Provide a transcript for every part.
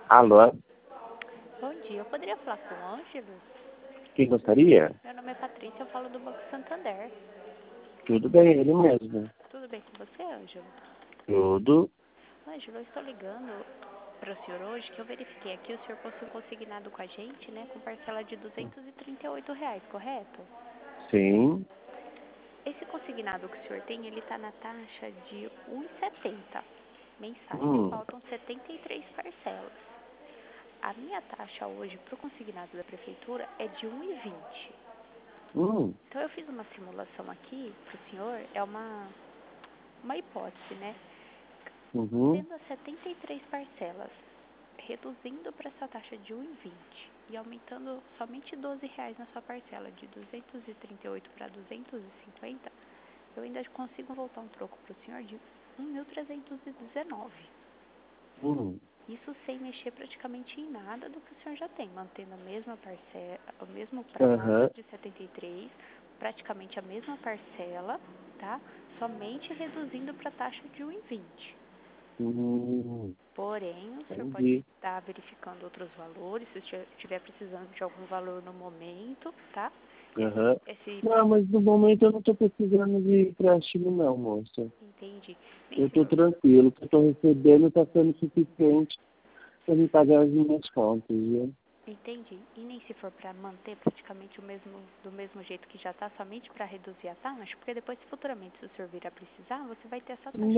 Alô? Bom dia, eu poderia falar com o Ângelo? Quem gostaria? Meu nome é Patrícia, eu falo do Banco Santander. Tudo bem, ele mesmo. Tudo bem com você, Ângelo? Tudo. Ângelo, eu estou ligando para o senhor hoje que eu verifiquei aqui, o senhor possui consignado com a gente, né, com parcela de R$ 238, correto? Sim. Esse consignado que o senhor tem, ele está na taxa de R$ 1,70 mensais e Hum. faltam 73 parcelas. A minha taxa hoje para o consignado da prefeitura é de R$ 1,20. Então eu fiz uma simulação aqui para o senhor, é uma hipótese, né? Uhum. Tendo as 73 parcelas, reduzindo para essa taxa de 1,20 e aumentando somente R$ 12 na sua parcela, de 238 para 250, eu ainda consigo voltar um troco para o senhor de 1.319. Isso sem mexer praticamente em nada do que o senhor já tem, mantendo a mesma parcela, o mesmo prazo de 73, praticamente a mesma parcela, tá? Somente reduzindo para a taxa de 1,20. Porém, o senhor pode Entendi. estar verificando outros valores, se estiver precisando de algum valor no momento, tá? Não, mas no momento eu não estou precisando de empréstimo não, moça. Entendi. Eu estou tranquilo, o que eu estou recebendo está sendo suficiente para me pagar as minhas contas, viu? Entendi. E nem se for para manter praticamente do mesmo jeito que já está, somente para reduzir a taxa? Porque depois, futuramente, se o senhor vir a precisar, você vai ter essa taxa.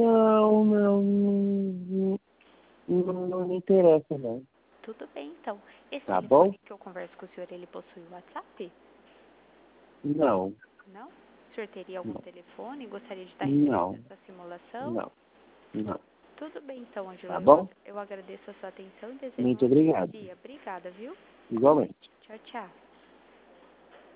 Não me interessa, não. Tudo bem, então. Esse Tá bom? telefone que eu converso com o senhor, ele possui o WhatsApp? Não. Não? O senhor teria algum telefone? Gostaria de estar Não. recebendo essa simulação? Não. Não. Tudo bem, então, Ângela. Tá bom? Eu agradeço a sua atenção e desejo um Muito ótimo obrigado. dia. Obrigada, viu? Igualmente. Tchau, tchau.